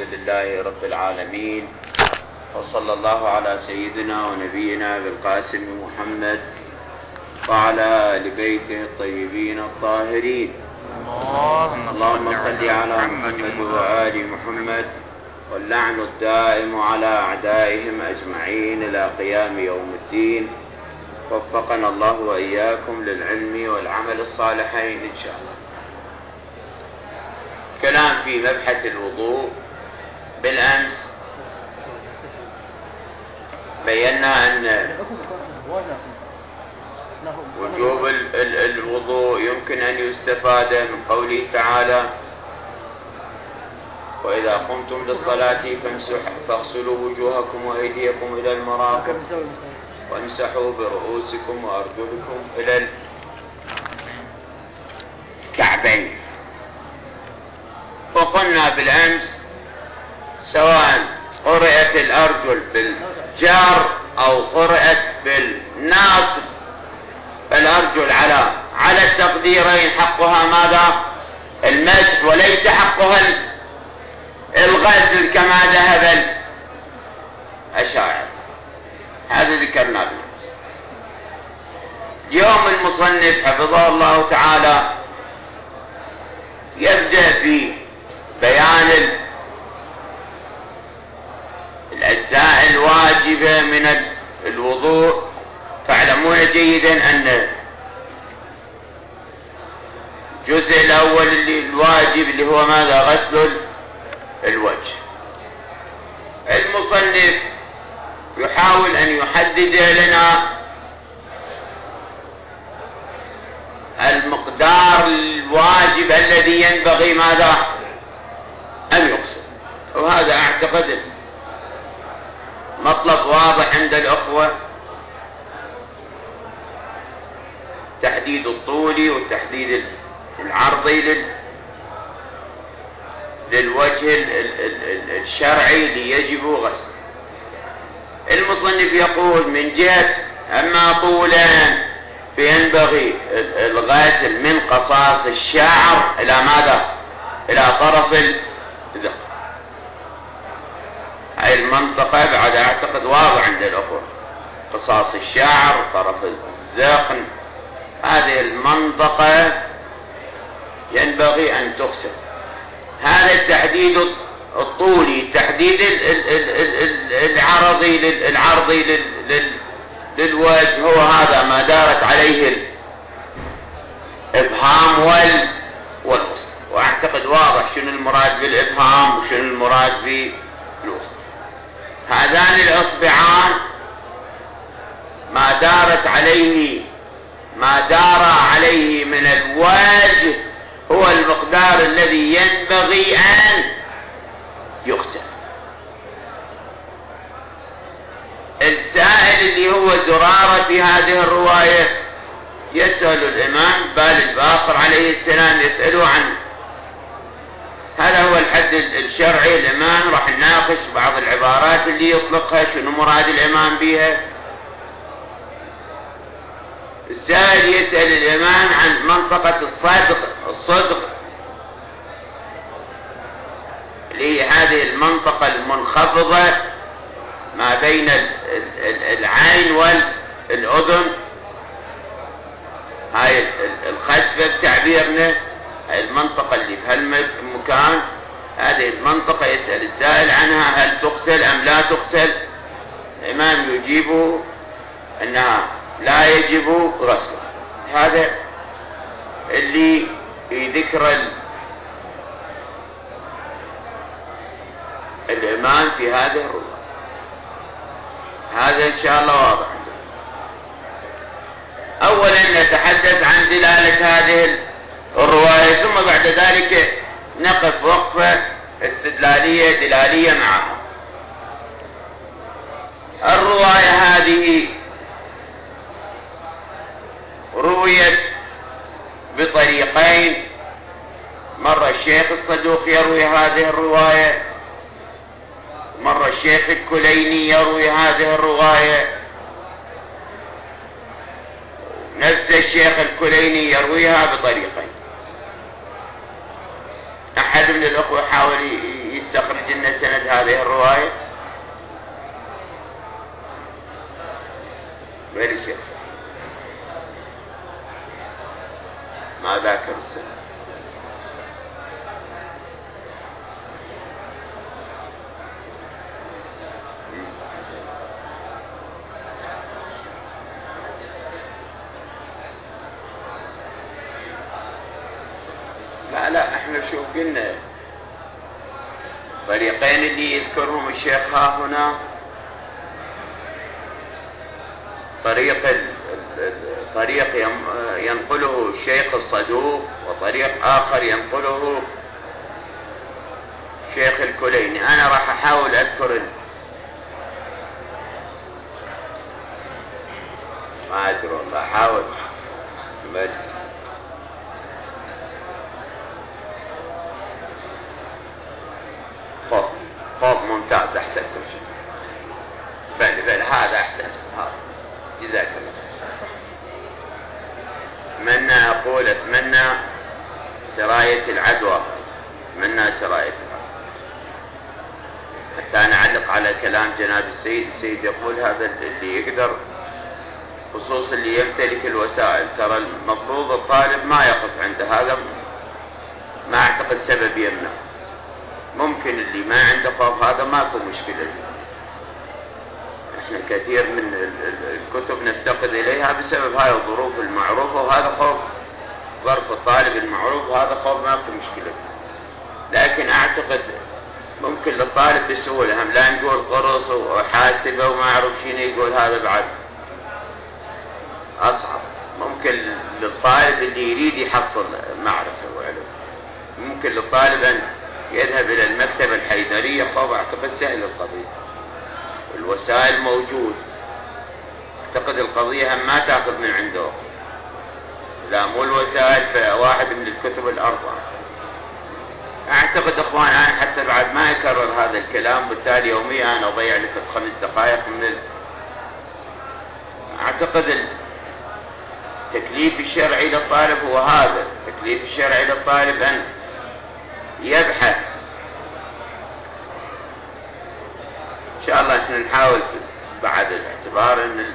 لله رب العالمين، وصلى الله على سيدنا ونبينا بالقاسم محمد وعلى آل بيته الطيبين الطاهرين. اللهم صل على محمد وآل محمد، واللعن الدائم على أعدائهم أجمعين إلى قيام يوم الدين. وفقنا الله وإياكم للعلم والعمل الصالحين إن شاء الله. كلام في مبحث الوضوء. بالأمس بينا أن وجوب الوضوء يمكن أن يستفاد من قوله تعالى: وإذا قمتم للصلاة فاغسلوا وجوهكم وأيديكم إلى المرافق وامسحوا برؤوسكم وأرجلكم إلى الكعبين. وقلنا بالأمس سواء قرأت الأرجل بالجار أو قرأت بالناصب، فالأرجل على التقديرين حقها ماذا؟ المسح، وليس حقها الغسل كما ذهب الأشاعرة. هذا ذكرنا بالأمس. اليوم المصنف حفظه الله تعالى يبدأ في بيان الأجزاء الواجبة من الوضوء. تعلمون جيدا أن الجزء الأول الواجب اللي هو ماذا؟ غسل الوجه. المصنف يحاول أن يحدد لنا المقدار الواجب الذي ينبغي ماذا؟ أن يقصد. وهذا أعتقد مطلب واضح عند الأخوة، تحديد الطولي والتحديد العرضي للوجه الشرعي اللي يجب غسله. المصنف يقول من جهة أما طولا فينبغي الغسل من قصاص الشعر إلى ماذا؟ إلى طرف الذقن. هاي المنطقة بعد أعتقد واضح عند الأخوة، قصاص الشعر، طرف الذقن، هذه المنطقة ينبغي أن تغسل. هذا التحديد الطولي، التحديد العرضي للوجه، هو هذا ما دارت عليه الإبهام والوسط. وأعتقد واضح شنو المراد بالإبهام وشنو المراد بالوسط. هذان الإصبعان ما دار عليه من الوجه هو المقدار الذي ينبغي أن يغسل. السائل اللي هو زرارة في هذه الرواية يسأل الإمام بال الباقر عليه السلام، يسأله عن هذا هو الحد الشرعي. الإمام راح نناقش بعض العبارات اللي يطلقها، شنو مراد الإمام بها. السائل يسأل الإمام عن منطقة الصدق اللي هي هذه المنطقة المنخفضة ما بين العين والأذن، هاي الخسفة بتعبيرنا، هاي المنطقة اللي في هالمكان، هذه المنطقة يسأل السائل عنها هل تغسل أم لا تغسل. الإمام يجيبه أنها لا يجب غسله. هذا اللي يذكر الإمام في هذه الرواية. هذا إن شاء الله واضح. أولا نتحدث عن دلالة هذه الرواية، ثم بعد ذلك نقف وقفة استدلالية دلالية معها. الرواية هذه رويت بطريقين. مرة الشيخ الصدوق يروي هذه الرواية، مرة الشيخ الكليني يروي هذه الرواية. نفس الشيخ الكليني يرويها بطريقين. أحد من الأخوة حاول يستخرج لنا سند هذه الرواية؟ وين الشيخ؟ ما ذاكر السند. لا احنا شو قلنا طريقين اللي يذكرهم الشيخ ها هنا، طريق ينقله الشيخ الصدوق، وطريق آخر ينقله شيخ الكليني. أنا راح أحاول أذكر ما أدري والله، أحاول. خوف ممتاز، أحسنتم. بل هذا أحسنتم، هذا جزاك الله. أتمنى سراية العدوى، حتى أنا أعلق على كلام جناب السيد يقول هذا اللي يقدر، خصوصا اللي يمتلك الوسائل. ترى المفروض الطالب ما يقف عند هذا، ما أعتقد سبب يمنع. ممكن اللي ما عنده خوف هذا ماكو مشكلة. احنا كثير من الكتب نفتقد اليها بسبب هاي الظروف المعروفة، وهذا خوف ظرف الطالب المعروف، وهذا خوف ماكو مشكلة. لكن اعتقد ممكن للطالب بسهولة، هم لا نقول قرص وحاسبة وما اعرف شنو يقول، هذا بعد اصعب. ممكن للطالب اللي يريد يحصل معرفة وعلم، ممكن للطالب ان يذهب إلى المكتبة الحيدرية، فهو أعتقد سهل القضية، الوسائل موجود. أعتقد القضية هم ما تأخذ من عنده، لا مو الوسائل، فواحد من الكتب الأربعة. أعتقد أخوان أنا حتى بعد ما يكرر هذا الكلام، بالتالي يوميا أنا أضيع لك 5 دقائق من أعتقد التكليف الشرعي للطالب هو هذا. التكليف الشرعي للطالب أن يبحث. إن شاء الله احنا نحاول بعد الاعتبار ان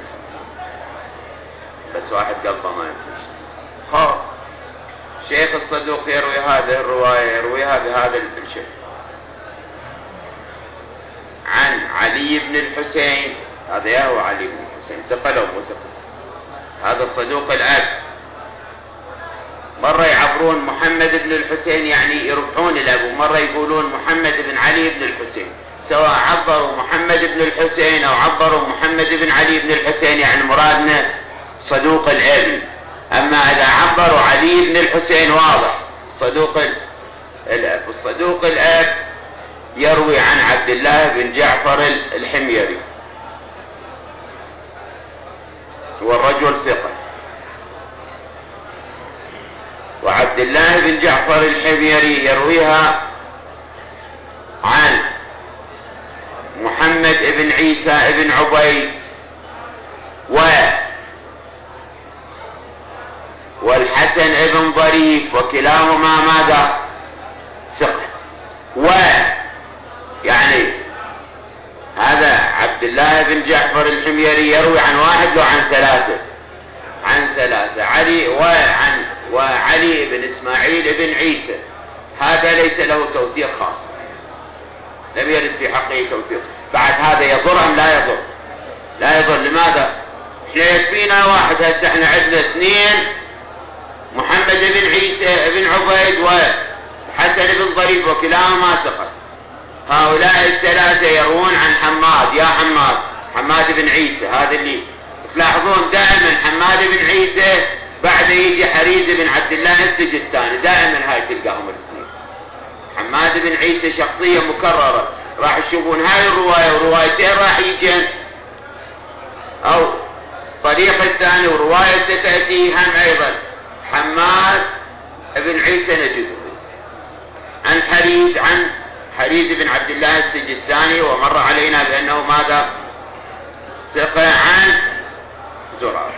بس واحد قلبه ما ينفش. شيخ الصدوق يروي هذه الرواية، يرويها بهذا الشيء عن علي بن الحسين. هذا يا هو علي بن الحسين، ثقل أو مو ثقل؟ هذا الصدوق الأب. مرة يعبرون محمد بن الحسين، يعني يرفعون الأب، ومرة يقولون محمد بن علي بن الحسين. سواء عبروا محمد بن الحسين أو عبروا محمد بن علي بن الحسين، يعني مرادنا صدوق الأب. أما إذا عبروا علي بن الحسين واضح صدوق الأب. الصدوق الأب يروي عن عبد الله بن جعفر الحميري، والرجل ثقة. وعبد الله بن جعفر الحميري يرويها عن محمد بن عيسى بن عبيد والحسن بن ظريف، وكلاهما ماذا؟ ثقة. يعني هذا عبد الله بن جعفر الحميري يروي عن واحد وعن ثلاثة، وعلي بن إسماعيل بن عيسى. هذا ليس له توثيق خاص، لم يرد في حقه توثيق. بعد هذا يضر أم لا يضر؟ لا يضر. لماذا؟ احنا يكفينا واحد. هسه احنا عندنا 2، محمد بن عيسى بن عبيد وحسن بن ظريف، وكلاهما ثقة. هؤلاء الثلاثة يروون عن حماد. يا حماد بن عيسى، هذا اللي تلاحظون دائما حماد بن عيسى بعد يجي حريز بن عبد الله السجستاني، دائما هاي تلقاهم الاثنين. حماد بن عيسى شخصية مكررة، راح تشوفون هاي الرواية وروايتين راح يجين، او طريقة الثاني ورواية ستأتي هم ايضا. حماد بن عيسى نجده عن حريز بن عبد الله السجستاني، ومر علينا بأنه ماذا؟ ثقة. عن زرار.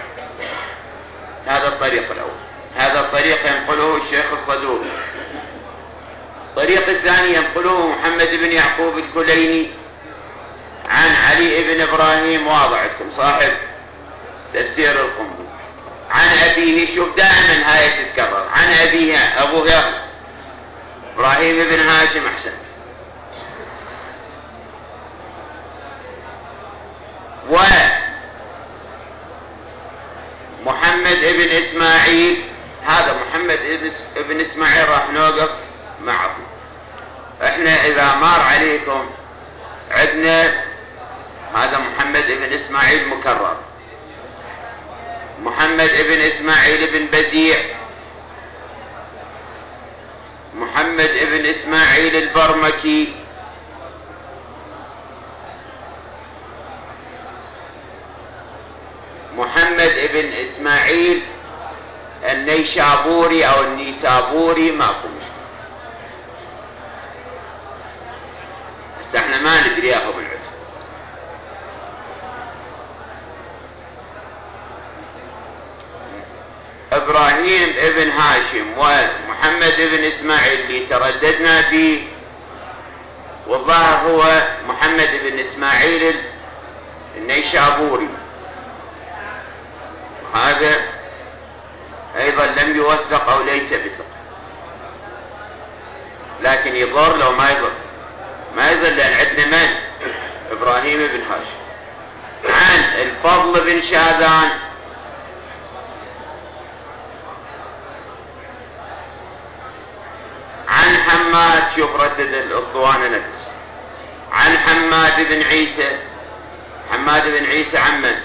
هذا الطريق الأول. هذا الطريق ينقله الشيخ الصدوق. الطريق الثاني ينقله محمد بن يعقوب الكليني عن علي بن إبراهيم واضعكم صاحب تفسير القنبل عن أبيه. شوف دائما هاي تتكرر عن أبيه أبوه إبراهيم بن هاشم. أحسن. ومحمد بن إسماعيل، هذا محمد بن إسماعيل راح نوقف معه. احنا إذا مار عليكم عندنا هذا محمد بن إسماعيل مكرر، محمد بن إسماعيل بن بديع، محمد بن إسماعيل البرمكي، محمد بن إسماعيل النيشابوري أو النيسابوري، ماكو مشكلة، بس احنا ما ندري ياهو بالعدل. إبراهيم ابن هاشم ومحمد بن إسماعيل اللي ترددنا فيه، والظاهر هو محمد بن إسماعيل النيشابوري، هذا أيضا لم يوثق أو ليس بثقة، لكن يضر لو ما يضر لأن عندنا من إبراهيم بن هاشم عن الفضل بن شاذان عن حماد، شوف ردد الأسطوانة نفس، عن حماد بن عيسى، حماد بن عيسى عمن،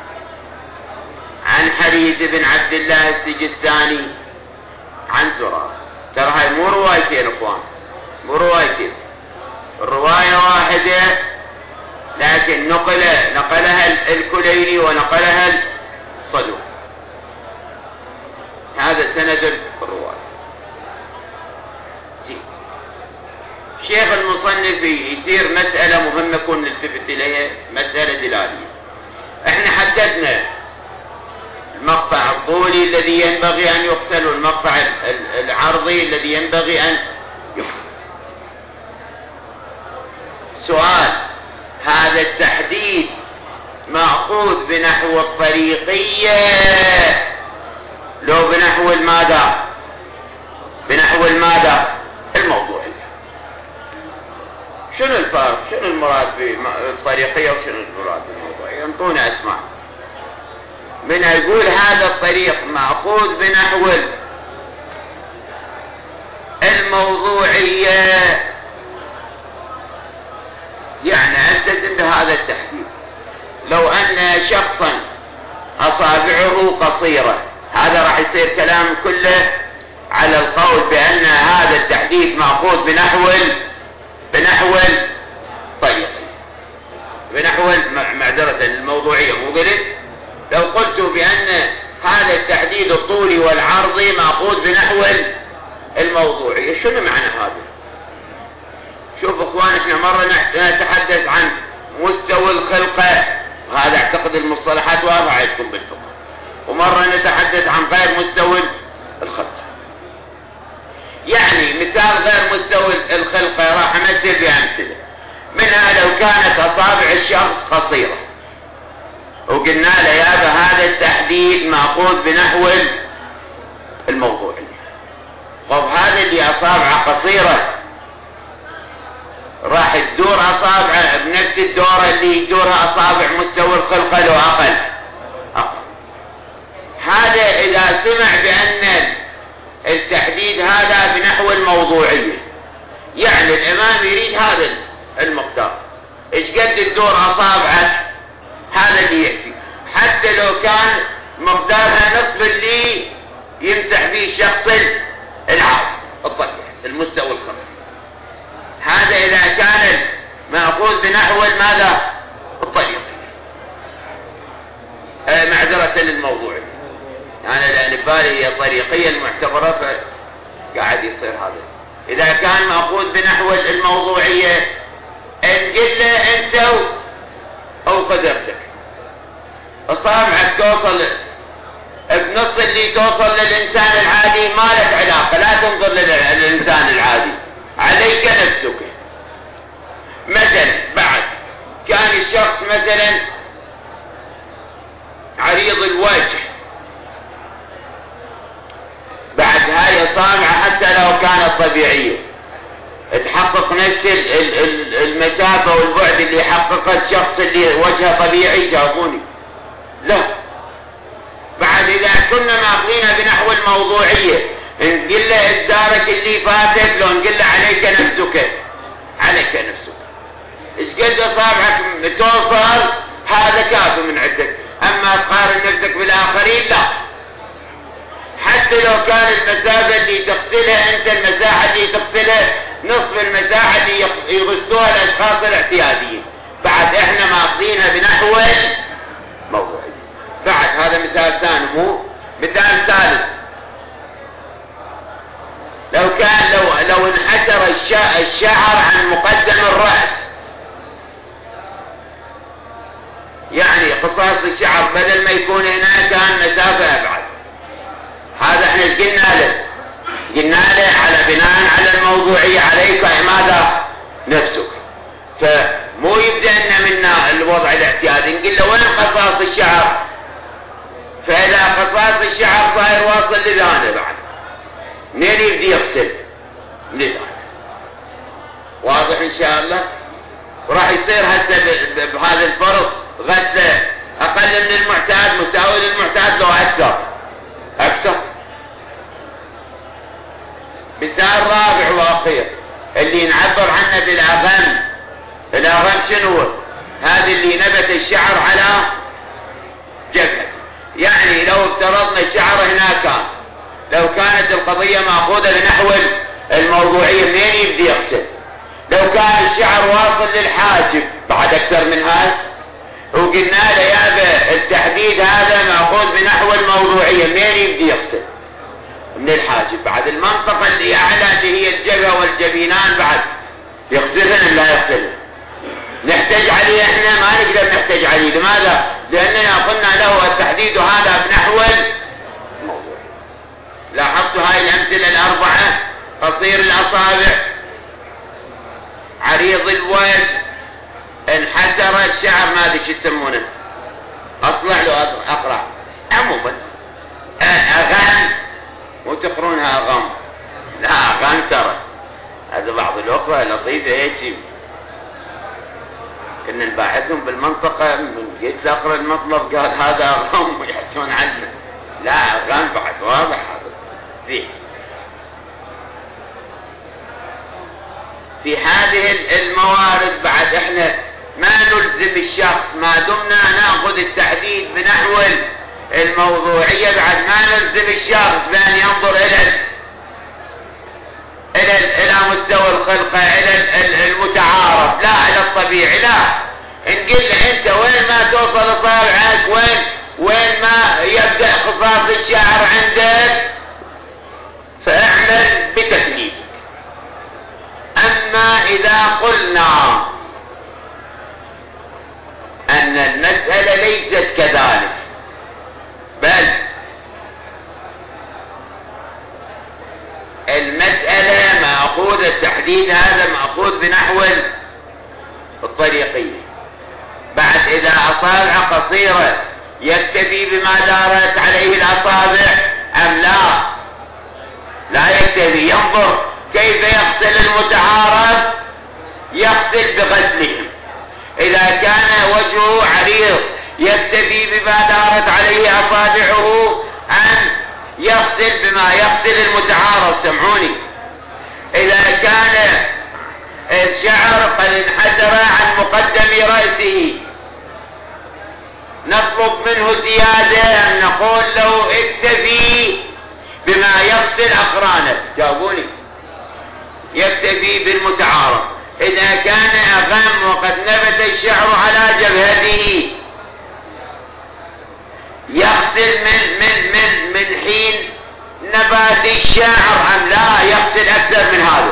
عن حريز بن عبد الله السجستاني عن زرار. ترى هاي مو روايتين اخوان، مو روايتين، الرواية واحدة لكن نقلها الكليني ونقلها الصدوق. هذا سند الرواية. شيخ المصنف يثير مسألة مهمة كن نلتفت إليها، مسألة دلالية. احنا حددنا المقطع الطولي الذي ينبغي أن يغسل والمقطع العرضي الذي ينبغي أن يغسل. سؤال: هذا التحديد مأخوذ بنحو الطريقية لو بنحو الماذا؟ بنحو الماذا؟ الموضوعي. شنو الفرق؟ شنو المراد بالطريقية وشنو المراد بالموضوعية؟ انطونا اسمع. من يقول هذا الطريق مأخوذ بنحو الموضوعية يعني ألتزم بهذا التحديد. لو أن شخصا أصابعه قصيرة، هذا راح يصير كلام كله على القول بأن هذا التحديد مأخوذ بنحو الطريقية، بنحو معذرة الموضوعية. مو قلت لو قلت بأن هذا التحديد الطولي والعرضي مأخوذ بنحو الموضوعية، شنو معنى هذا؟ شوف اخوان، احنا مرة نتحدث عن مستوى الخلقة، وهذا اعتقد المصطلحات واضحة عندكم بالفقه، ومرة نتحدث عن غير مستوى الخلقة. يعني مثال غير مستوى الخلقة راح امثل بأمثلة منها. لو كانت اصابع الشخص قصيرة وقلنا له يابا هذا التحديد مأخوذ بنحو الموضوعية، طب هذا اللي اصابعه قصيرة راح تدور اصابعه بنفس الدورة اللي يدورها اصابع مستوى الخلقة لو اقل. هذا اذا سمع بان التحديد هذا بنحو الموضوعية، يعني الامام يريد هذا المقدار، ايش قد تدور اصابعك هذا اللي يكفي، حتى لو كان مقدارها نصف اللي يمسح به الشخص العادي الطبيعي المستوى الخلقي. هذا إذا كان مأخوذ بنحو ماذا؟ الطريقي، معذرة للموضوع. أنا لأن بالي هي الطريقية المعتبرة فقاعد يصير هذا. إذا كان مأخوذ بنحو الموضوعية إن قل له أنت أو قدرتك أصابعك توصل بنص اللي توصل للإنسان العادي، ما لك علاقة، لا تنظر للإنسان العادي عليك نفسك. مثلا بعد كان الشخص مثلا عريض الوجه، بعد هاي الصابعة حتى لو كانت طبيعية تحقق نفس المسافة والبعد اللي يحققه الشخص اللي وجهه طبيعي؟ جاوبوني. لا. بعد إذا كنا ماخذينها بنحو الموضوعية، نقول له إصدارك اللي فاتت، لو نقول له عليك نفسك، عليك نفسك، إيش قد أصابعك توصل هذا كافي من عندك. أما تقارن نفسك بالآخرين لا. حتى لو كان المسافة اللي تغسلها أنت المساحة اللي تغسلها نصف المساحة اللي يغسلوها الأشخاص الاعتياديين، بعد إحنا ماخذينها بنحو موضوعي. بعد هذا مثال ثاني. مو مثال ثالث، لو كان لو انحسر الشعر عن مقدم الرأس، يعني قصاص الشعر بدل ما يكون هنا كان مسافة أبعد، هذا احنا ايش قلنا له؟ قلنا له على بناء على الموضوعية عليك ماذا؟ نفسك. فمو يبدأ لنا منا الوضع الاعتيادي، نقول له وين قصاص الشعر؟ فإذا قصاص الشعر صاير واصل لذانه، بعد منين يبدي يغسل؟ لذانه. واضح ان شاء الله؟ وراح يصير هسه بهذا الفرض غسله اقل من المعتاد مساوي للمعتاد لو اكثر. مثال رابع واخير اللي نعبر عنه بالاغم. الاغم شنو هو؟ هذا اللي نبت الشعر على جبهته. يعني لو افترضنا الشعر هنا لو كانت القضية مأخوذة بنحو الموضوعية منين يبدي يغسل؟ لو كان الشعر واصل للحاجب بعد اكثر من هذا، وقلنا له يابا التحديد هذا مأخوذ بنحو الموضوعية، منين يبدي يغسل؟ من الحاجب. بعد المنطقة اللي اعلى اللي هي الجبهة والجبينان بعد يغسلهن لا يغسلهن؟ نحتاج عليه احنا؟ ما نقدر نحتاج عليه. لماذا؟ لاننا قلنا له التحديد هذا بنحو الموضوع. لاحظتوا هاي الامثلة الاربعة؟ قصير الاصابع، عريض الوجه، انحسر الشعر، ما ادري شو يسمونه، اصلع له اقرع. عموما اغان، مو تقرونها اغام، لا اغان ترى هذا بعض الاخوة لطيفة هيك كنا نباحثهم بالمنطقة، من جيت اقرا المطلب قال هذا اغام ويحسون عنه. لا اغام بعد واضح هذا. في هذه الموارد بعد احنا ما نلزم الشخص ما دمنا ناخذ التحديد بنحو الموضوعية، بعد ما نلزم الشخص بأن ينظر الى مستوى الخلقة، الى المتعارف، لا الى الطبيعي. لا نقول له انت وين ما توصل اصابعك، وين ما يبدأ قصاص الشعر عندك، فاعمل بتكليفك. اما اذا قلنا ان المسألة ليست كذلك، بل المسألة مأخوذ التحديد هذا مأخوذ بنحو الطريقية، بعد إذا أصابع قصيرة يكتفي بما دارت عليه الأصابع أم لا يكتفي؟ ينظر كيف يغسل المتعارف، يغسل بغسلهم. إذا كان وجهه عريض يكتفي بما دارت عليه أصابعه أم يغسل بما يغسل المتعارف؟ سمعوني. إذا كان الشعر قد انحسر عن مقدم رأسه نطلب منه زيادة أن نقول له اكتفي بما يغسل أقرانه. جاوبوني. يكتفي بالمتعارف. إذا كان أغم وقد نبت الشعر على جبهته يغسل من حين نبات الشعر أم لا يغسل أكثر من هذا؟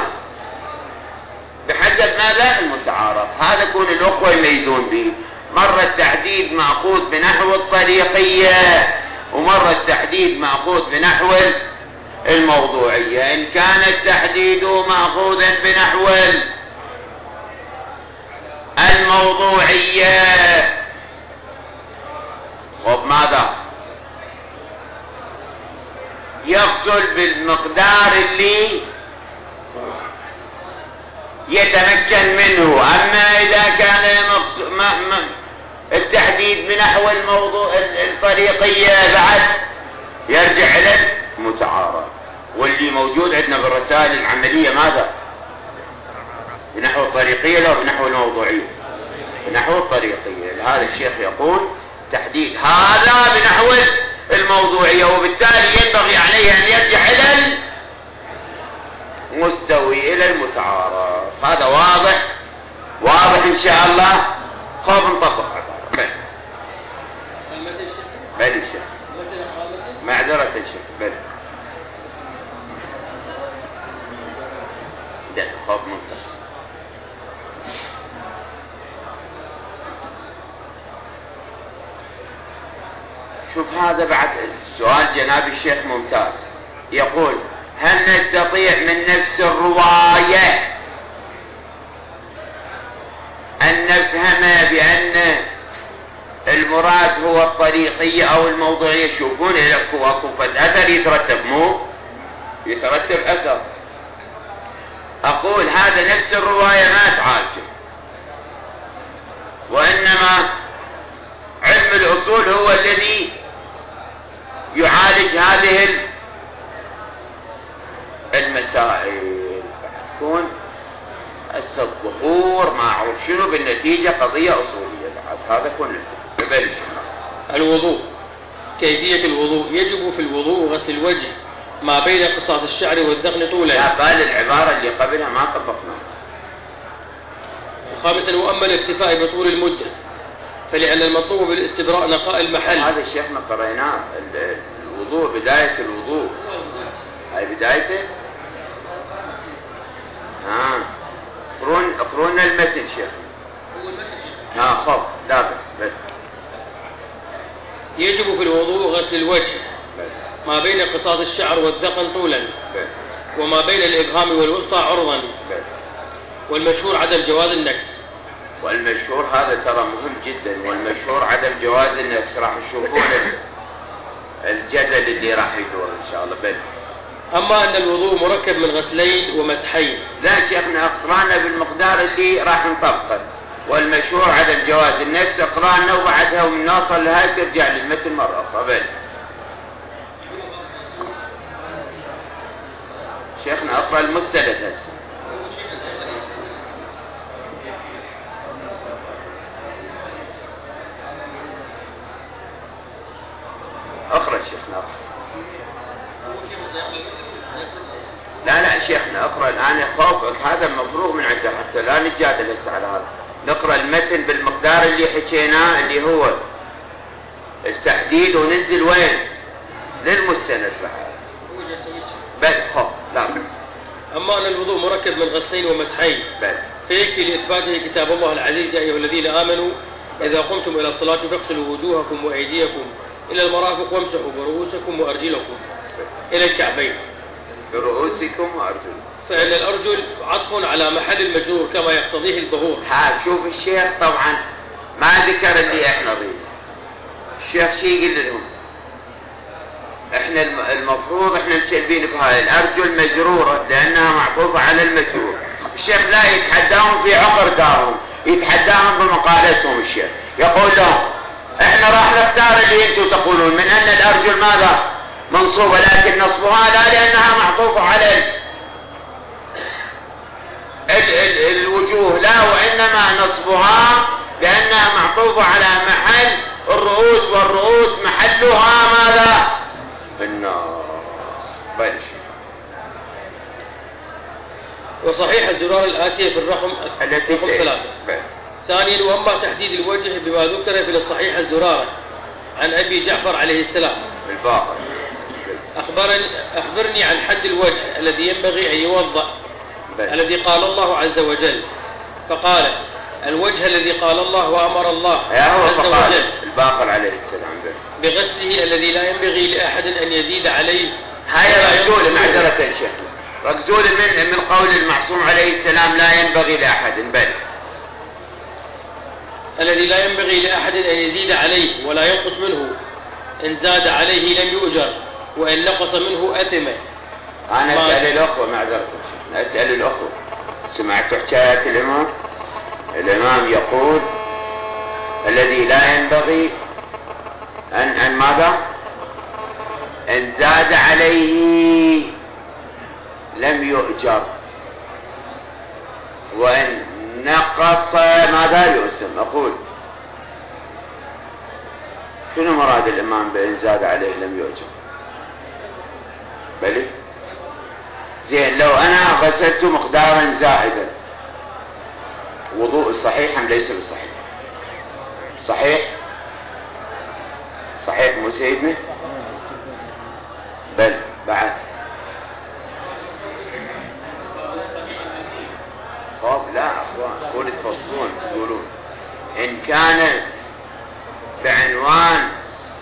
بحسب ماذا؟ المتعارف. هذا يكون الأخوة يميزون به. مرة التحديد مأخوذ بنحو الطريقية، ومرة التحديد مأخوذ بنحو الموضوعية. إن كان التحديد مأخوذا بنحو الموضوعية، طب ماذا؟ يحصل بالمقدار اللي يتمكن منه. أما إذا كان التحديد بنحو الموضوع الطريقية بعد يرجع إلى المتعارض، واللي موجود عندنا بالرسائل العملية ماذا؟ بنحو الطريقية لا بنحو الموضوعية؟ بنحو الطريقية. هذا الشيخ يقول تحديد هذا بنحو الموضوعية، وبالتالي ينبغي عليه أن يرجع إلى المستوي إلى المتعارض. هذا واضح واضح إن شاء الله. خاف نطبق عبارة بل الشيخ معذرة الشيخ بل ده خاف ممتاز. شوف هذا بعد سؤال جناب الشيخ ممتاز. يقول هل نستطيع من نفس الرواية أن نفهم بأن المراد هو الطريقية أو الموضوعية؟ شوفون إلى كوافة أثر يترتب، مو يترتب أثر. أقول هذا نفس الرواية ما تعالج، وإنما علم الأصول هو الذي يعالج هذه المسائل. تكون الظهور معروف شنو بالنتيجة قضية أصولية. هذا كله ببلش. الوضوء، كيفية الوضوء. يجب في الوضوء غسل الوجه ما بين قصاص الشعر والذقن طولا. لا بال العبارة اللي قبلها ما طبقناها. خامسا وأما الاكتفاء بطول المدة فلأن المطلوب بالاستبراء نقاء المحل. هذا الشيخ ما قرأناه. الوضوء بداية الوضوء هاي بدايته. اقرون المتن شيخ. خب لا بس يجب في الوضوء غسل الوجه ما بين قصاص الشعر والذقن طولا وما بين الإبهام والوسطى عرضا، والمشهور عدم جواز النكس. والمشهور هذا ترى مهم جدا، والمشهور عدم جواز النكس. راح تشوفون الجدل اللي راح يدور ان شاء الله. أما أن الوضوء مركب من غسلين ومسحين، لا شيخنا اقرانا بالمقدار اللي راح نطبقه. والمشهور عدم جواز النكس اقرانا، وبعدها ومن نوصل لهاي ترجع للمتن مرة أخرى. شيخنا اقرأ المستند هسه. اقرأ شيخنا اقرأ. لا شيخنا اقرأ الآن. خوفك هذا مفروغ من عنده حتى لا نتجادل هسه على هذا. نقرأ المتن بالمقدار اللي حكيناه اللي هو التحديد، وننزل وين للمستند بعد. بل خوف لا بس. أما أن الوضوء مركب من غسلين ومسحين فيكفي لإثباته كتاب الله العزيز: يا أيها الذين آمنوا إذا قمتم إلى الصلاة فاغسلوا وجوهكم وأيديكم إلى المرافق وامسحوا برؤوسكم وأرجلكم إلى الكعبين. برؤوسكم وأرجلكم. فإن الأرجل عطف على محل المجرور كما يقتضيه الظهور. شوف الشيخ طبعا ما ذكر اللي احنا ضيف. الشيخ شي يقول لهم احنا المفروض احنا مشلبين بهاي الأرجل مجرورة لأنها معطوفة على المجرور. الشيخ لا يتحداهم في عقر دارهم، يتحداهم بمقالتهم. الشيخ يقول لهم احنا راح نختار اللي انتم تقولون من ان الأرجل ماذا منصوبة، لكن نصبها لا لأنها معطوفة على الوجوه، لا وإنما نصبها لأنها معطوفة على محل الرؤوس، والرؤوس محلها ماذا بالنار. بلش. وصحيح الزرار الآتية في الرقم 3. ثانيا وأما تحديد الوجه بما ذكر في الصحيح الزرار عن أبي جعفر عليه السلام بالباطل. أخبرني عن حد الوجه الذي ينبغي أن يوضأ الذي قال الله عز وجل. فقال الوجه الذي قال الله وأمر الله عز وجل الباقر عليه السلام بغسله الذي لا ينبغي لأحد أن يزيد عليه هاي رجزولة معذرة الشيخ، رجزولة من قول المعصوم عليه السلام لا ينبغي لأحد. بل الذي لا ينبغي لأحد أن يزيد عليه ولا ينقص منه، إن زاد عليه لم يؤجر وإن نقص منه أثم. أنا أسأل الأخوة معذرة الشيخ، أسأل الأخوة، سمعت حكاية الإمام؟ الإمام يقول الذي لا ينبغي أن ماذا؟ إن زاد عليه لم يؤجر وإن نقص ماذا يؤثم. أقول شنو مراد الإمام بإن زاد عليه لم يؤجر؟ بلي زين لو أنا غسلت مقدارا زائدا، وضوء الصحيح أم ليس بالصحيح؟ صحيح؟ صحيح مو سيدنا؟ بل بعد طب لا أخوان قول تفصلون تقولون إن كان بعنوان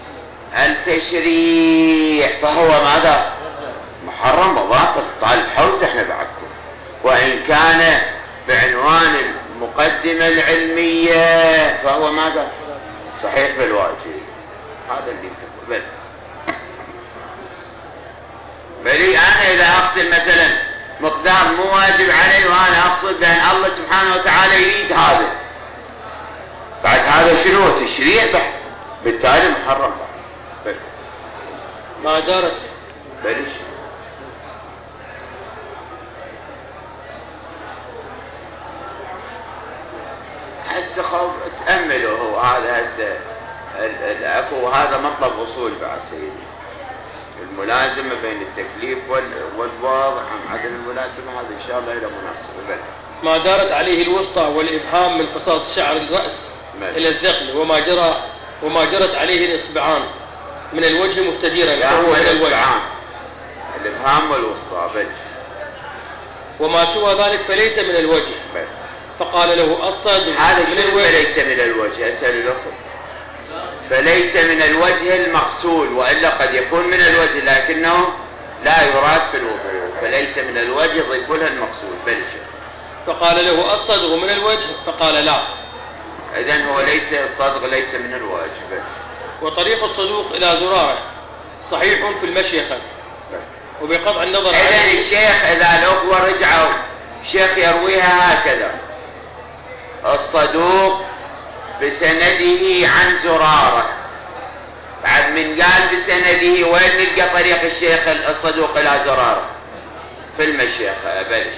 التشريع فهو ماذا؟ محرم وباطل، طالب حوز احنا بعدكم. وإن كان بعنوان المقدمة العلمية فهو ماذا؟ صحيح بالواجب. هذا اللي بل بلي أنا إذا أقصد مثلا مقدار مو واجب علي وأنا أقصد بأن الله سبحانه وتعالى يريد هذا، بعد هذا شنو؟ تشريع بحت، بالتالي محرم بل ما دارت بلش هسه خوف تأملوا. هو هذا هسه العفو هذا مطلب أصول بعد سيدي، الملازمة بين التكليف والواضح عن عدم الملازمة، هذا إن شاء الله إلى مناسبة. بل ما دارت عليه الوسطى والإبهام من قصاص شعر الرأس إلى الذقن وما جرت عليه الإصبعان من الوجه مستديرا فهو من الوجه. الإبهام والوسطى بل وما سوى ذلك فليس من الوجه. بل فقال له الصدر هذا شنو فليس من الوجه؟ أسأل الأخوة، فليس من الوجه المقصود، وإلا قد يكون من الوجه لكنه لا يراد في الوضوء، فليس من الوجه ضيف لها المقصود. بل فقال له الصدغ من الوجه فقال لا، إذن هو ليس الصدغ ليس من الوجه. بل وطريق الصدوق إلى زراره صحيح في المشيخة وبقطع النظر. إذن الشيخ إذا الأخوة رجعوا الشيخ يرويها هكذا: الصدوق بسنده عن زرارة. بعد من قال بسنده وين نلقى طريق الشيخ الصدوق إلى زرارة؟ في المشيخة. بل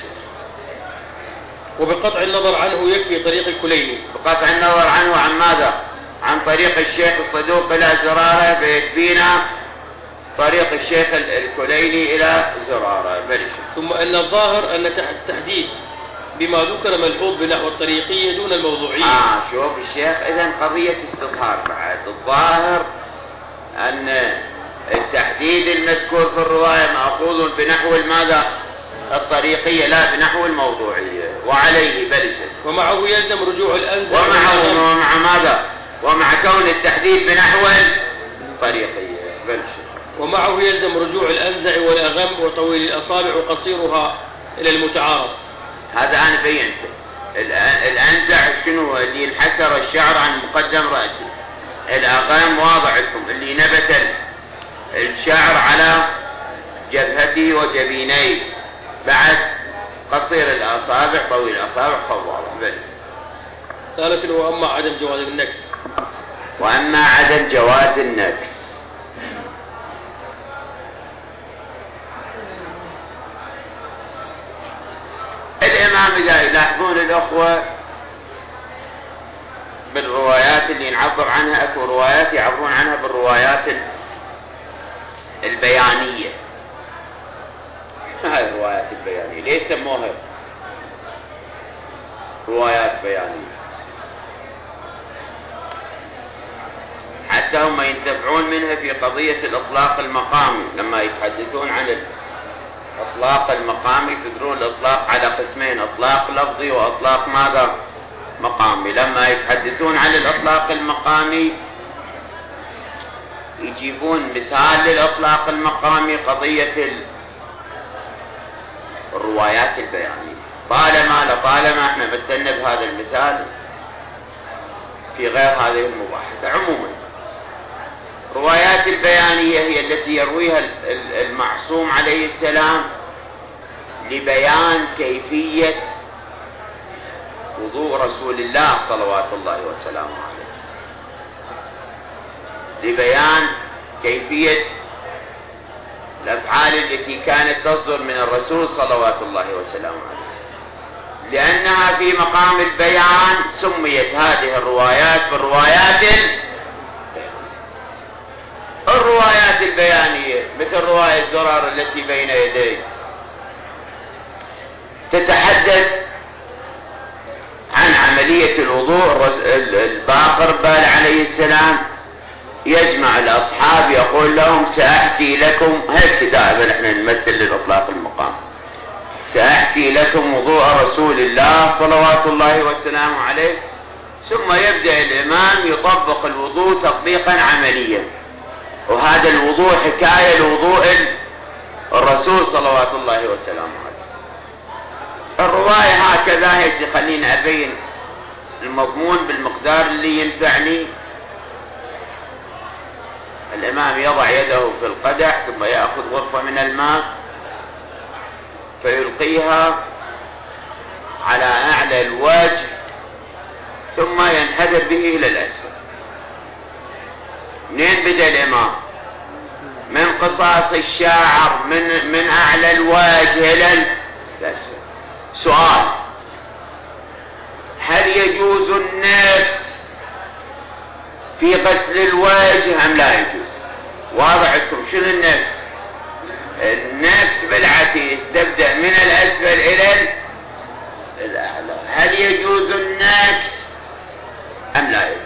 وبقطع النظر عنه يكفي طريق الكليني. بقطع النظر عنه عن ماذا؟ عن طريق الشيخ الصدوق إلى زرارة، فيكفينا طريق الشيخ الكليني إلى زرارة. بل ثم أن الظاهر أن التحديد بما ذكر ملحوظ بنحو الطريقية دون الموضوعية. شوف الشيخ إذن قضية استظهار. بعد الظاهر أن التحديد المذكور في الرواية مأخوذ بنحو الماذا؟ الطريقية لا بنحو الموضوعية. وعليه بلش ومعه يلزم رجوع الأنزع ومع ماذا؟ ومع كون التحديد بنحو الطريقية. بلش ومعه يلزم رجوع الأنزع والأغم وطويل الأصابع وقصيرها إلى المتعارف. هذا أنا بينته. الأنزع شنو؟ اللي انحسر الشعر عن مقدم رأسه. الأغام واضح لكم اللي نبت الشعر على جبهته وجبينيه. بعد قصير الأصابع طويل الأصابع فواضح. بل ثالث وأما عدم جواز النكس. وأما عدم جواز النكس الإمام إذا يلاحظون الأخوة بالروايات اللي نعبر عنها، أكو روايات يعبرون عنها بالروايات البيانية. هاي الروايات البيانية ليش سموها روايات بيانية؟ حتى هم ينتفعون منها في قضية الإطلاق المقامي. لما يتحدثون عن الإطلاق المقامي تدرون الإطلاق على قسمين: إطلاق لفظي وإطلاق ماذا؟ مقامي. لما يتحدثون عن الإطلاق المقامي يجيبون مثال للإطلاق المقامي قضية الروايات البيانية. لطالما احنا مثلنا بهذا المثال في غير هذه المباحثة. عموما الروايات البيانية هي التي يرويها المعصوم عليه السلام لبيان كيفية وضوء رسول الله صلوات الله وسلامه عليه، لبيان كيفية الأفعال التي كانت تصدر من الرسول صلوات الله وسلامه عليه، لأنها في مقام البيان سميت هذه الروايات الروايات البيانية. مثل رواية زرار التي بين يديه تتحدث عن عملية الوضوء. الباقر بال عليه السلام يجمع الأصحاب يقول لهم سأحكي لكم، هيك دائما احنا نمثل للإطلاق المقام، سأحكي لكم وضوء رسول الله صلوات الله وسلامه عليه. ثم يبدأ الإمام يطبق الوضوء تطبيقا عمليا، وهذا الوضوء حكاية لوضوء الرسول صلوات الله وسلامه عليه. الرواية هكذا هيك خليني أبين المضمون بالمقدار اللي ينفعني. الإمام يضع يده في القدح ثم يأخذ غرفة من الماء فيلقيها على أعلى الوجه ثم ينحدر به إلى الأسفل. منين بدأ الإمام؟ من قصاص الشعر من أعلى الوجه إلى الأسفل. سؤال: هل يجوز النفس في غسل الوجه أم لا يجوز؟ واضح لكم شنو النفس؟ النفس بالعكس تبدأ من الأسفل إلى الأعلى. هل يجوز النفس أم لا يجوز؟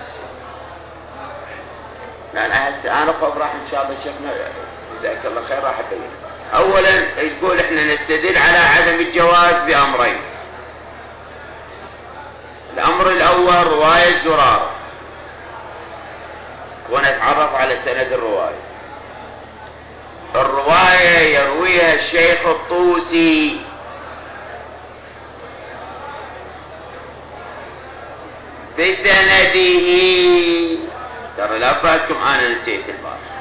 لا هسه أنا راح إن شاء الله شيخنا جزاك الله خير راح أبين. أولا يقول إحنا نستدل على عدم الجواز بأمرين. الأمر الأول رواية زرار، ونتعرف على سند الرواية. الرواية يرويها الشيخ الطوسي بسنده. ترى لا فاتكم أنا نسيت البارح،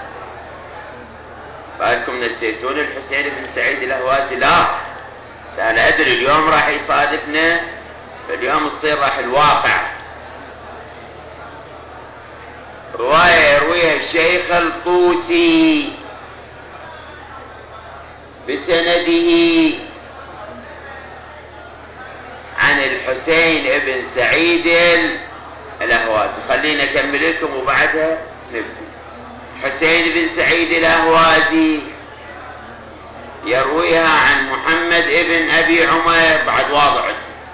فاتكم نسيتون الحسين بن سعيد الأهوازي. لا أنا أدري اليوم راح يصادفنا، فاليوم تصير راح الواقع. رواية يرويها الشيخ الطوسي بسنده عن الحسين بن سعيد الأهوازي. خلينا أكمل لكم وبعدها نبدأ. حسين بن سعيد الأهوازي يرويها عن محمد بن أبي عمير، بعد واضح،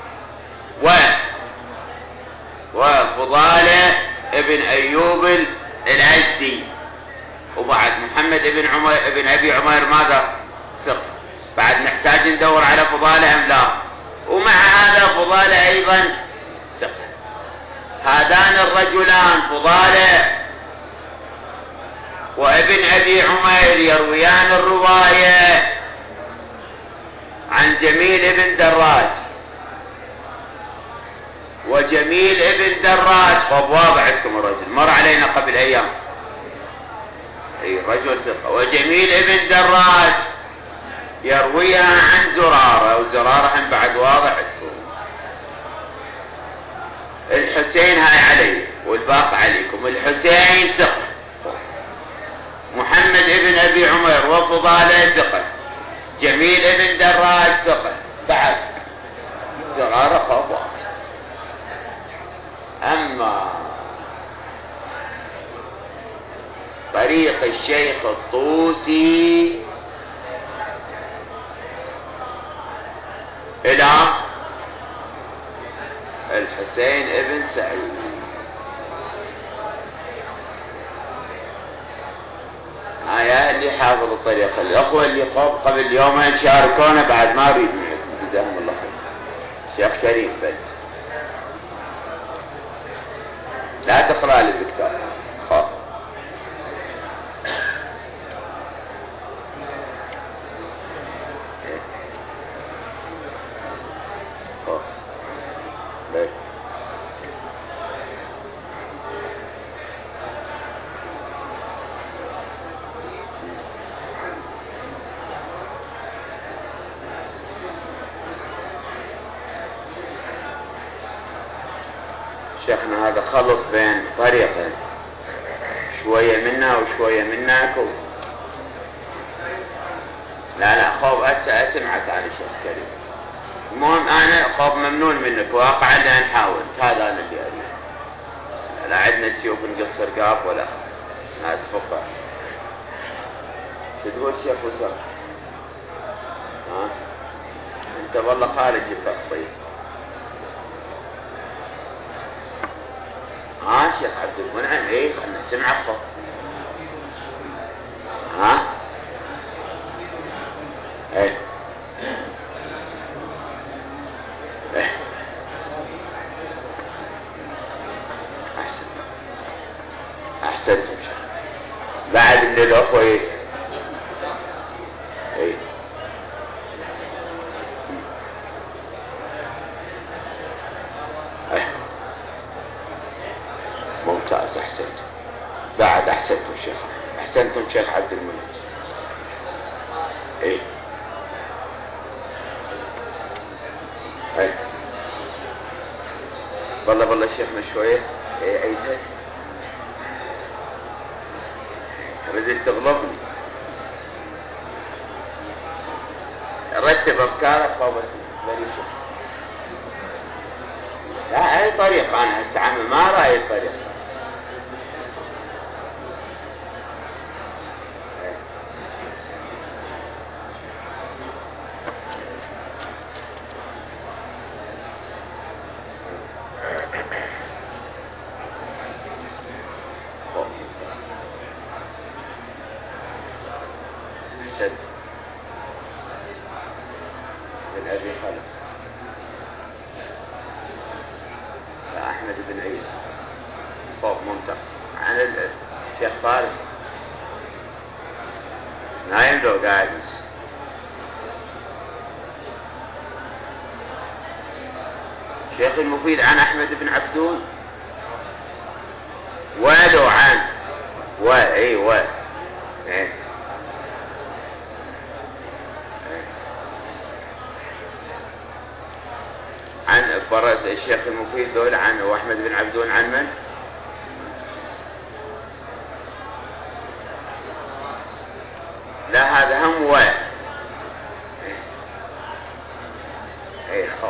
وفضالة ابن أيوب الأزدي. وبعد محمد بن أبي عمير ماذا؟ ثقة. بعد نحتاج ندور على فضالة أم لا؟ ومع هذا فضالة أيضا ثقة. هذان الرجلان فضالة وابن أبي عمير يرويان الرواية عن جميل بن دراج، وجميل ابن دراج واضح عندكم الرجل مر علينا قبل أيام، أي رجل ثقة. وجميل ابن دراج يرويها عن زرارة، وزرارة هم بعد واضح عندكم. الحسين هاي علي والباقي عليكم. الحسين ثقة، محمد ابن أبي عمير وفضالة ثقة، جميل ابن دراج ثقة، بعد زرارة خطأ. أما طريق الشيخ الطوسي إلى الحسين ابن سعيد، هيا اللي حافظ الطريقة. الأخوة اللي قبل يومين شاركونا بعد ما أريد منكم جزاهم الله خير. شيخ كريم بل لا تقرأ لي الدكتور. شيخنا هذا خلط بين طريقين، شوية منا وشوية منك لا خوف أسمعك على شيخ كريم. المهم أنا خوف ممنون منك واقعا لأن حاولت، هذا أنا اللي أريد. لا عندنا سيوف نقص رقاب ولا ناس فقه. شو تقول شيخ وسام؟ ها؟ أنت والله خارج التخطيط. شيخ عبد المنعم إيه خلنا نسمع الصوت. إيه أحسنتم شيخ. بعد من الأخوة إيه ممتاز، أحسنتم. بعد أحسنتم شيخ، أحسنتم شيخ عبد المنعم. والله شيخنا شوية عيدها ردت تغلبني. رتب أفكارك فبس بريشة. لا أي طريقة، أنا هسه عم ما رأي طريقة. بن أبي خلف أحمد بن عيسى فوق ممتاز. عن الشيخ فارس نايم لو قاعد. شيخ المفيد عن أحمد بن عبدون ولو عن عن فرز الشيخ المفيد دول عن وأحمد بن عبدون عن من؟ لا هذا هم خوف.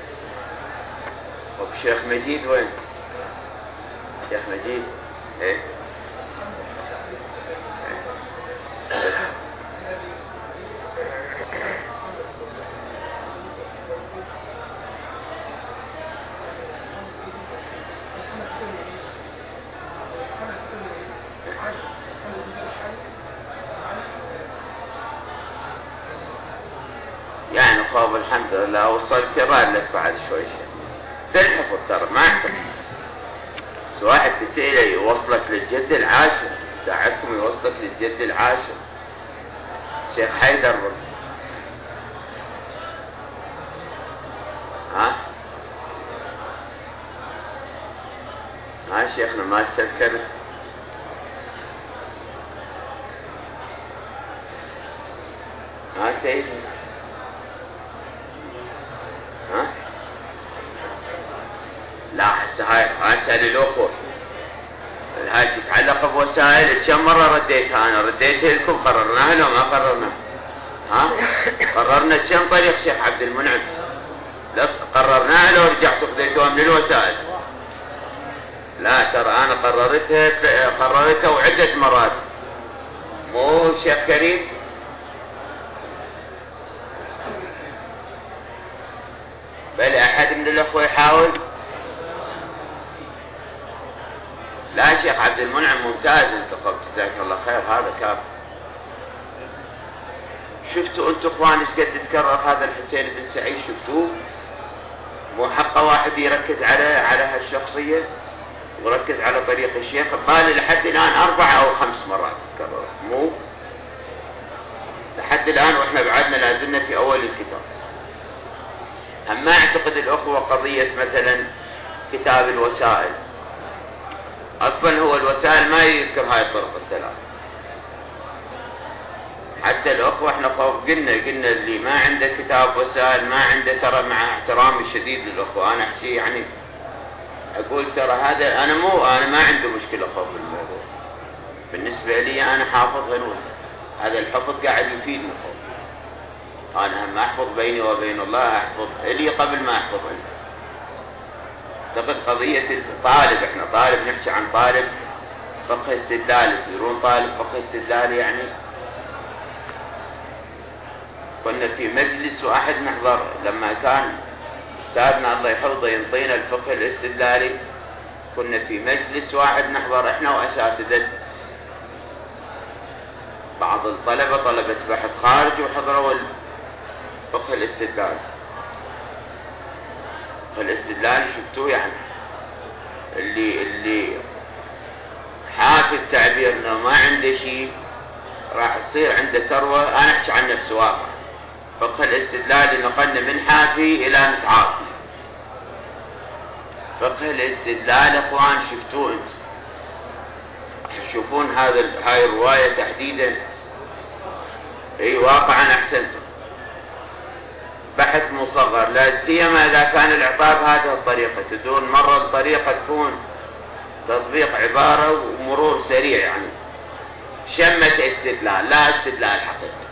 الشيخ مجيد وين؟ الشيخ مجيد يعني خوف الحمد لله وصلت كبار لك بعد شوي تلحفظ ترى ما احتفظ. واحد تسأله يوصلك للجد العاشر، دعتكم يوصلك للجد العاشر شيخ حيدر. شيخنا ما استذكر. سيدي لا هسه هاي اسأل الأخوة هاي تتعلق بوسائل. كم مرة رديتها أنا؟ رديتها لكم قررناها لو ما قررنا؟ قررنا كم طريق شيخ عبد المنعم؟ لا قررناها لو رجعتوا خذيتوها من الوسائل؟ لا ترى أنا قررتها وعدة مرات. مو شيخ كريم؟ بل أحد من الأخوة يحاول؟ لا شيخ عبد المنعم ممتاز انتقبت، جزاك الله خير، هذا كاف. شفتوا انتوا اخوان ايش قد تكرر هذا الحسين بن سعيد؟ شفتوه؟ مو حقه واحد يركز على هالشخصية وركز على طريق الشيخ. قال لحد الآن 4 أو 5 مرات تكرر، مو لحد الآن واحنا بعدنا لازلنا في أول الكتاب. أما أعتقد الأخوة قضية مثلا كتاب الوسائل، أصلا هو الوسائل ما يذكر هاي الطرق الثلاث. حتى الأخوة احنا قلنا اللي ما عنده كتاب وسائل ما عنده، ترى مع احترامي الشديد للأخوة أنا أحكي يعني أقول ترى هذا أنا ما عندي مشكلة خوف الموضوع. بالنسبة لي أنا حافظ غنوة، هذا الحفظ قاعد يفيدني خوف. أنا هم أحفظ بيني وبين الله، أحفظ لي قبل ما أحفظ عنه. تقد قضية الطالب، إحنا طالب نحكي عن طالب فقه استدلال، يصيرون طالب فقه استدلال يعني. كنا في مجلس واحد نحضر لما كان أستاذنا الله يحفظه ينطينا الفقه الاستدلالي، كنا في مجلس واحد نحضر إحنا وأساتذة، بعض الطلبة طلبة بحث خارج وحضروا الفقه الاستدلالي. الاستدلال شفتوه يعني اللي حافظ تعبير انه ما عنده شيء راح يصير عنده ثروة. انا احكي عن نفسي واقع، فقه الاستدلال نقلنا من حافي الى متعاطي. فقه الاستدلال اخوان شفتوه انت، تشوفون هاي الرواية تحديدا، اي واقعا احسنتم. بحث مصغر، لا سيما اذا كان الاعطاء بهذه الطريقه، تدون مره الطريقه تكون تطبيق عباره ومرور سريع يعني شمت استدلال لا استدلال حقيقي.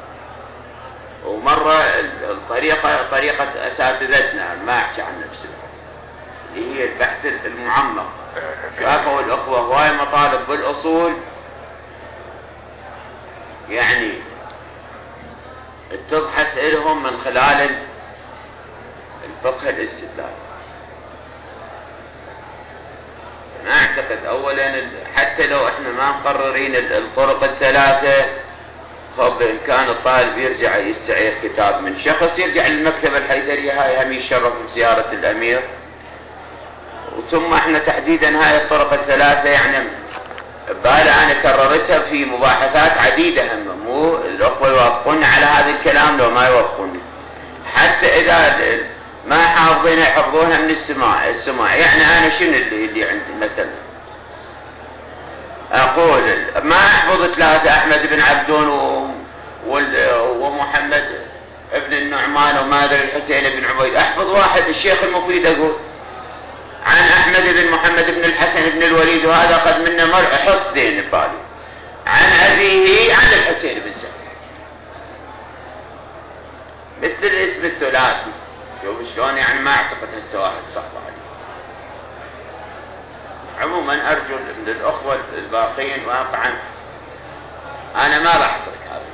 ومره الطريقه طريقه اساتذتنا، ما احكي عن نفسي، اللي هي البحث المعمق. شافوا الاخوه هواي مطالب بالاصول يعني تضحث لهم من خلال الفقه الاستدلال. أنا أعتقد أولا حتى لو إحنا ما مقررين الطرق الثلاثة، خب إن كان الطالب يرجع يستعير كتاب من شخص، يرجع للمكتبة الحيدرية، هاي هم يشرف بزيارة الأمير. وثم إحنا تحديدا هاي الطرق الثلاثة يعني بالي أنا كررتها في مباحثات عديدة، هم مو الأخوة يوافقون على هذا الكلام لو ما يوافقون، حتى إذا ما حافظينها يحفظونها من السماع. يعني أنا شنو اللي عندي مثلا أقول ما أحفظ ثلاثة، أحمد بن عبدون ومحمد ابن النعمان وما أدري الحسين بن عبيد، أحفظ واحد الشيخ المفيد أقول عن أحمد بن محمد بن الحسن بن الوليد، وهذا قد منا مرء حص ذهن بالي، عن أبيه عن الحسين بن سعد، مثل الاسم الثلاثي. شوف شلون يعني، ما أعتقد هسه واحد صعب عليه. عموما أرجو من الأخوة الباقين واقعا أنا ما راح أترك هذا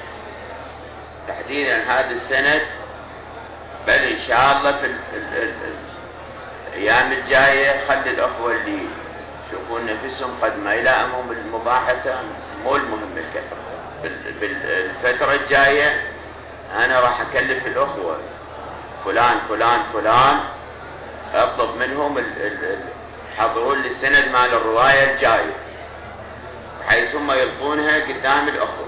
تحديدا هذا السند، بل إن شاء الله في الأيام الجاية خلي الأخوة اللي يشوفون نفسهم قد ما يلائمهم بالمباحثة، مو المهم الكثرة. بالفترة الجاية أنا راح أكلف الأخوة فلان فلان فلان، أطلب منهم يحضرون للسند مال الرواية الجاية، بحيث هم يلقونها قدام الأخوة.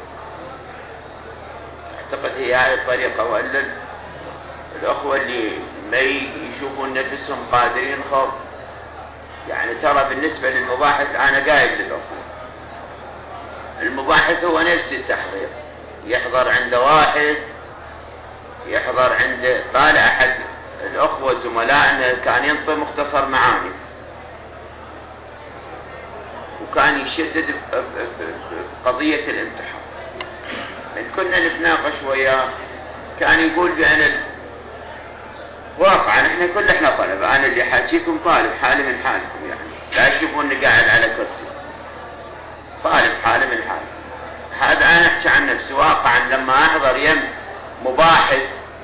أعتقد هي هاي الطريقة، وإلا الأخوة اللي ما يشوفون نفسهم قادرين خوف يعني. ترى بالنسبة للمباحث أنا قايل للأخوة، المباحث هو نفس التحضير، يحضر عند واحد، يحضر عند قال أحد الأخوة زملائنا كان ينطي مختصر معاني، وكان يشدد بقضية الامتحان. من كنا نتناقش وياه كان يقول بأن واقعا احنا طلبة، انا اللي حاجيكم طالب حالي من حالكم يعني، لا تشوفوني قاعد على كرسي، طالب حالي من حالي. هذا انا احكي عن نفسي واقعا، لما احضر يم مباحث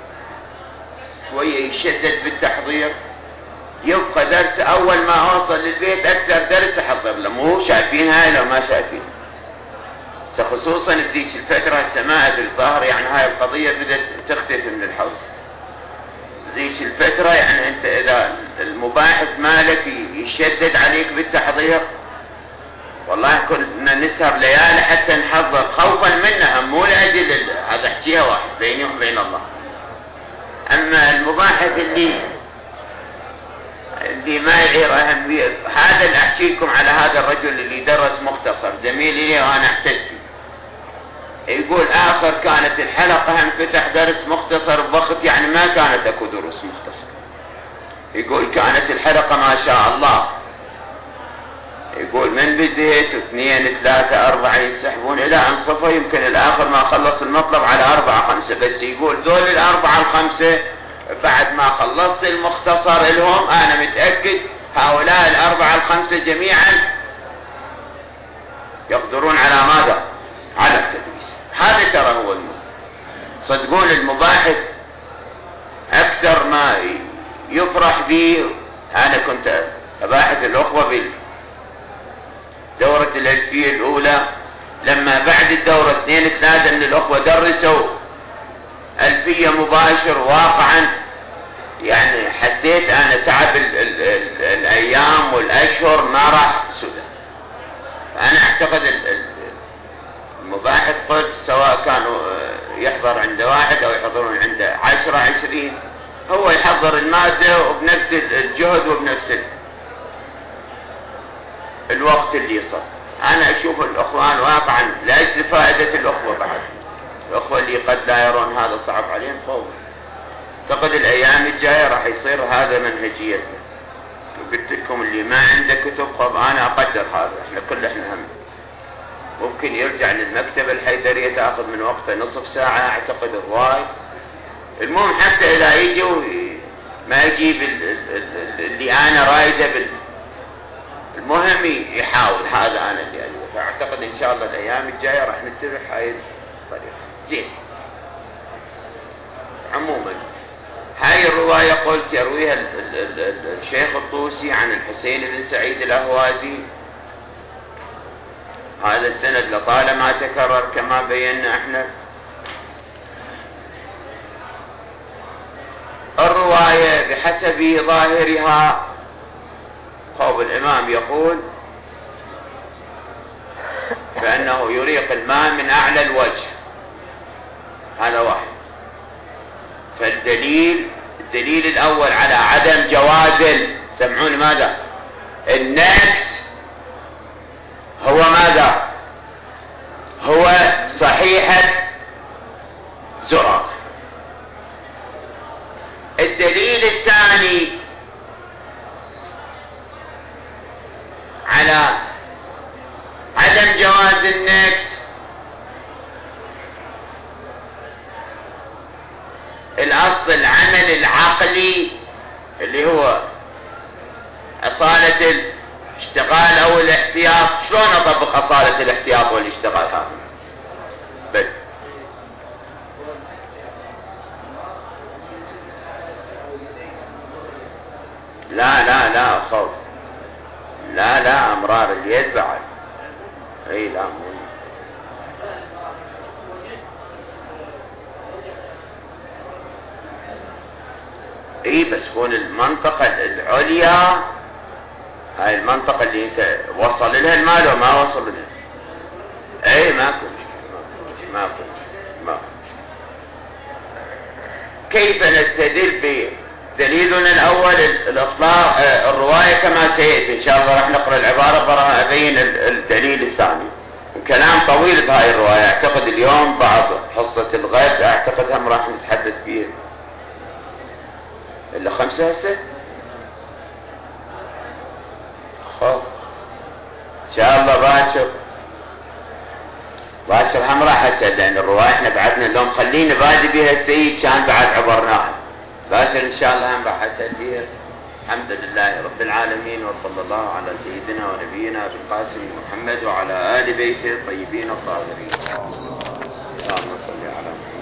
شوية يشدد بالتحضير، يبقى درس اول ما اوصل للبيت اكثر درس احضر له، مو شايفين هاي لو ما شايفين. خصوصا بذيك الفترة السماء الظاهر يعني هاي القضية بدأت تختفي من الحوض. ذيك الفترة يعني انت اذا المباحث مالك يشدد عليك بالتحضير، والله كنا نسهر ليالي حتى نحضر خوفا منها، مو لأجل هذا احكيها واحد بيني وبين الله. اما المباحث اللي ما يعير اهمية، هذا اللي احكيكم على هذا الرجل اللي درس مختصر زميلي لي وانا احتجت، يقول آخر كانت الحلقة انفتح درس مختصر بوقت يعني ما كانت اكو دروس مختصر، يقول كانت الحلقة ما شاء الله، يقول من بديت 2 3 4 ينسحبون إلى أن صفوا، يمكن الآخر ما خلص المطلب على 4 5، بس يقول دول 4 5 بعد ما خلصت المختصر لهم أنا متأكد هؤلاء 4 5 جميعا يقدرون على ماذا؟ على التدريس. هذا ترى هو المهم. صدقون المباحث أكثر ما يفرح به. أنا كنت أباحث الأخوة بالدورة الألفية الأولى، لما بعد الدورة 2 3 من الأخوة درسوا ألفية مباشر واقعا، يعني حسيت أنا تعب الأيام والأشهر ما راح سدى. فأنا أعتقد المباحث قلت سواء كانوا يحضر عند واحد أو يحضرون عند 10 20، هو يحضر المادة وبنفس الجهد وبنفس الوقت اللي يصل. أنا أشوف الأخوان واقعا لأجل فائدة الأخوة، بعد الأخوة اللي قد لا يرون هذا صعب عليهم قوي. أعتقد الأيام الجاية راح يصير هذا منهجيتنا. قلت لكم اللي ما عنده كتب خب أنا أقدر هذا، احنا هم ممكن يرجع للمكتبة الحيدرية تأخذ من وقته نصف ساعة أعتقد هواي. المهم حتى إذا يجوا ما يجيب اللي أنا رايده المهم يحاول، هذا أنا اللي أريده. فأعتقد إن شاء الله الأيام الجاية راح نتبع هاي الطريقة. زين. عموما هاي الرواية قلت يرويها الشيخ الطوسي عن الحسين بن سعيد الأهوازي. هذا السند لطالما تكرر كما بينا احنا. الرواية بحسب ظاهرها قول الإمام يقول فإنه يريق الماء من أعلى الوجه، هذا واحد. فالدليل الأول على عدم جواز سمعون ماذا؟ النكس هو ماذا؟ هو صحيحة زرار. الدليل الثاني على عدم جواز النكس الأصل العمل العقلي اللي هو أصالة الاشتغال أو الاحتياط. شلون أطبق أصالة الاحتياط والاشتغال هذا؟ بل لا خوف، لا أمرار اليد بعد. اي لا بس هون المنطقة العليا، هاي المنطقة اللي انت وصل لها المال وما وصل لها. ما كنت كيف نستدل بدليلنا الأول الإطلاق الرواية كما سيأتي إن شاء الله. راح نقرأ العبارة برا أبين الدليل الثاني. كلام طويل بهاي الرواية. أعتقد اليوم بعد حصة الغد أعتقد هم راح نتحدث فيه إلا 5 هسه. خب إن شاء الله باكر هم راح أسأل، لأن الرواية إحنا بعدنا اليوم خلينا بادي بها السيد كان بعد عبرناها. باكر إن شاء الله هم راح أسأل فيها. الحمد لله رب العالمين، وصلى الله على سيدنا ونبينا بالقاسم محمد وعلى آل بيته الطيبين الطاهرين. اللهم صل على محمد.